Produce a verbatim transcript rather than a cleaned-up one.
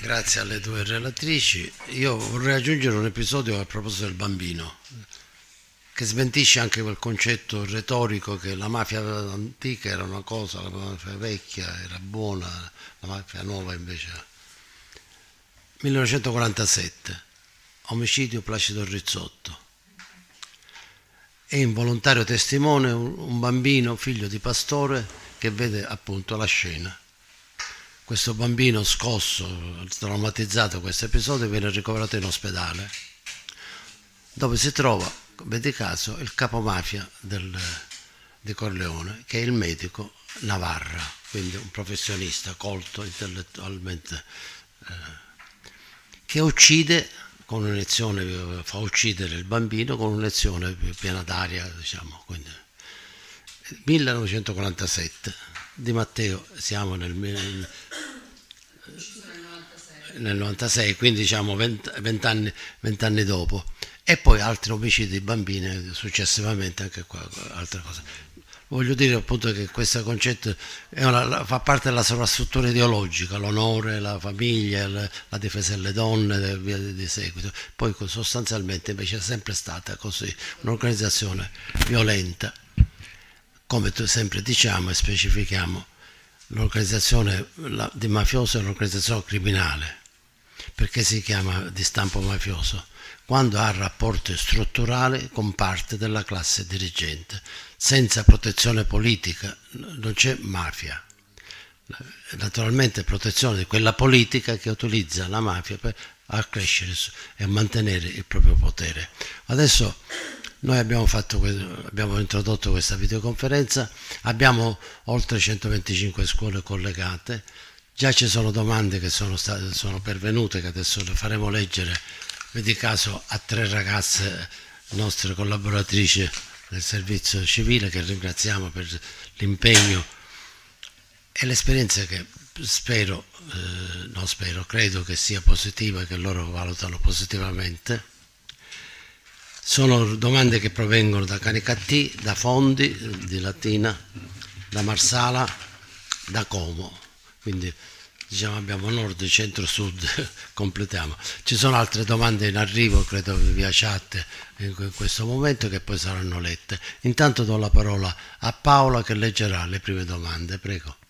Grazie alle due relatrici. Io vorrei aggiungere un episodio a proposito del bambino, che smentisce anche quel concetto retorico che la mafia antica era una cosa, la mafia vecchia era buona, la mafia nuova invece. millenovecentoquarantasette, omicidio Placido Rizzotto. È involontario testimone un bambino, figlio di pastore, che vede appunto la scena. Questo bambino scosso, traumatizzato da questo episodio, viene ricoverato in ospedale, dove si trova, vedi caso, il capomafia del, di Corleone, che è il medico Navarra, quindi un professionista colto intellettualmente, eh, che uccide con un'iniezione, fa uccidere il bambino con un'iniezione piena d'aria, diciamo. Quindi millenovecentoquarantasette. Di Matteo siamo nel, nel novantasei, quindi diciamo venti anni, anni dopo, e poi altri omicidi di bambine successivamente, anche qua altre cose. Voglio dire appunto che questo concetto è una, fa parte della sovrastruttura ideologica, l'onore, la famiglia, la, la difesa delle donne e via di seguito. Poi sostanzialmente invece è sempre stata così, un'organizzazione violenta. Come sempre diciamo e specifichiamo, l'organizzazione di mafioso è un'organizzazione criminale. Perché si chiama di stampo mafioso? Quando ha rapporti strutturali con parte della classe dirigente. Senza protezione politica non c'è mafia. Naturalmente protezione di quella politica che utilizza la mafia per accrescere e mantenere il proprio potere. Adesso noi abbiamo, fatto, abbiamo introdotto questa videoconferenza, abbiamo oltre centoventicinque scuole collegate, già ci sono domande che sono, state, sono pervenute, che adesso le faremo leggere, vedi caso, a tre ragazze nostre collaboratrici del servizio civile, che ringraziamo per l'impegno e l'esperienza che spero, eh, non spero, credo che sia positiva, che loro valutano positivamente. Sono domande che provengono da Canicattì, da Fondi di Latina, da Marsala, da Como, quindi diciamo abbiamo nord, centro, sud, completiamo. Ci sono altre domande in arrivo, credo via chat in questo momento, che poi saranno lette. Intanto do la parola a Paola che leggerà le prime domande, prego.